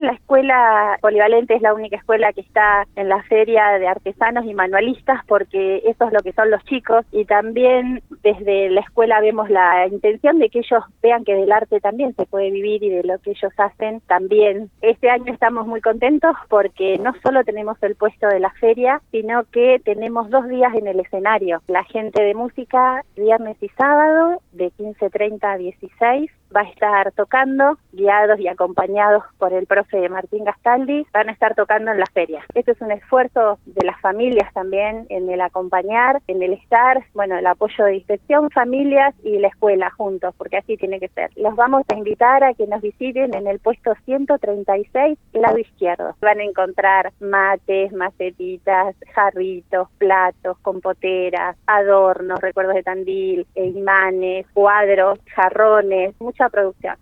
La escuela polivalente es la única escuela que está en la feria de artesanos y manualistas porque eso es lo que son los chicos, y también desde la escuela vemos la intención de que ellos vean que del arte también se puede vivir y de lo que ellos hacen también. Este año estamos muy contentos porque no solo tenemos el puesto de la feria, sino que tenemos 2 días en el escenario. La gente de música, viernes y sábado, de 15:30 a 16, va a estar tocando, guiados y acompañados por el profe Martín Gastaldi, van a estar tocando en la feria. Este es un esfuerzo de las familias también en el acompañar, en el estar, bueno, el apoyo de inspección, familias y la escuela juntos, porque así tiene que ser. Los vamos a invitar a que nos visiten en el puesto 136, lado izquierdo. Van a encontrar mates, macetitas, jarritos, platos, compoteras, adornos, recuerdos de Tandil, imanes, cuadros, jarrones, mucha producción.